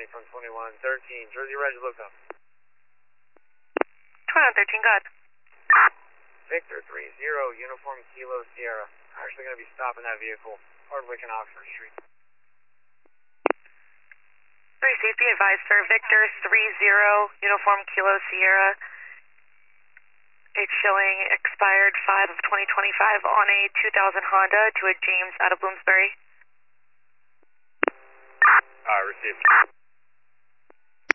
20 from 2113, Jersey Reg, Luca. 2113, got it. Victor 30, Uniform Kilo Sierra. Actually going to be stopping that vehicle, Hardwick and Oxford Street. 3 safety advised, sir. Victor 30, Uniform Kilo Sierra. It's showing expired 5 of 2025 on a 2000 Honda to a James out of Bloomsbury. Received.